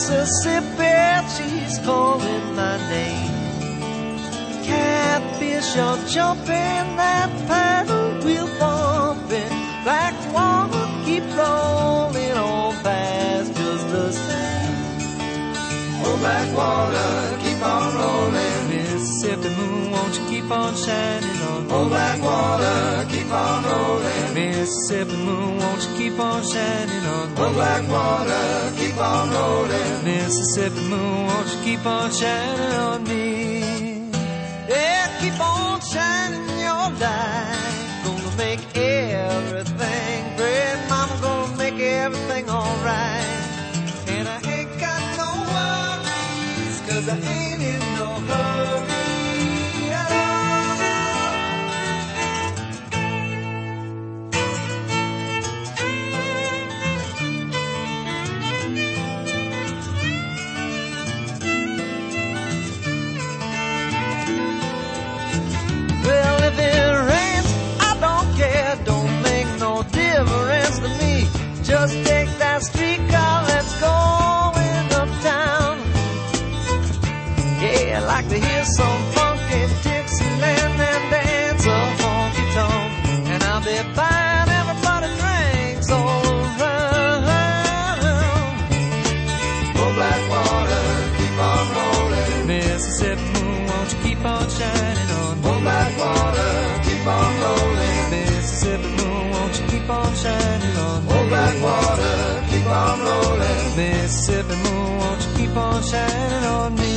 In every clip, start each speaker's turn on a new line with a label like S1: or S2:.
S1: Mississippi, she's calling my name. Catfish are jumping, that paddle wheel bumping. Black water keep rolling on past just the same.
S2: Oh, black water, keep on rolling.
S1: Mississippi moon, won't you keep on shining on me?
S2: Oh, black water, keep on rolling.
S1: Mississippi moon, won't you keep on shining on me?
S2: Oh, black water, keep on rolling.
S1: Mississippi moon, won't you keep on shining on me? Yeah, keep on shining your light. Gonna make everything great. Mama gonna make everything alright. And I ain't got no worries, 'cause I ain't in no hurry at Well, if it rains, I don't care. Don't make no difference to me. Just take that streetcar, let's go in uptown. Yeah, I like to hear some funky Dixieland and dance a honky tonk. And I'll be buying everybody drinks all around.
S2: Oh, black water, keep on rolling.
S1: Mississippi moon, won't you keep on shining on me?
S2: Oh, black water, keep on rolling.
S1: Mississippi moon, won't you keep on shining on me?
S2: Oh, black water, keep on rolling.
S1: Mississippi moon, won't you keep on shining on me?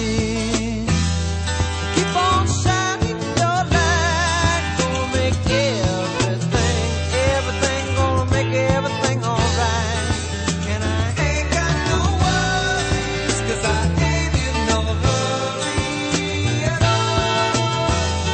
S1: Keep on shining your light. Gonna make everything, gonna make everything alright. And I ain't got no worries, 'cause I ain't in no hurry at all.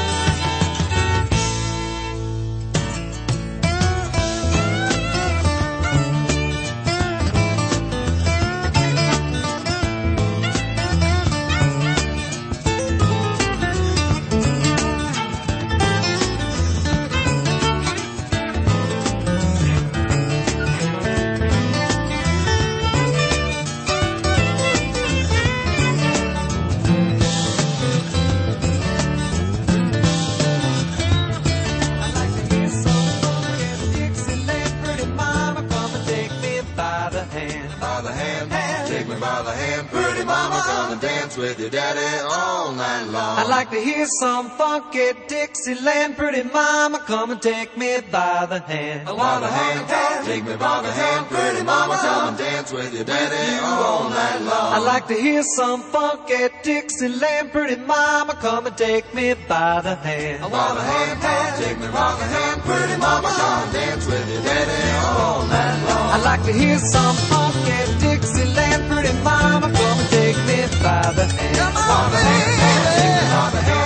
S2: With your daddy all night long.
S1: I'd like to hear some funky Dixieland. Pretty mama, come and take me by the hand.
S2: By the hand, take me by the hand. Pretty mama, come and dance with your daddy all night long.
S1: I'd like to hear some funky Dixieland. Pretty mama, come and take me by the hand.
S2: By the hand, take me by the hand. Pretty mama, come and dance with your daddy all night long.
S1: I'd like to hear some funky Dixieland. Pretty mama, come and take me by the hand.
S2: By the hand, take me by the hand.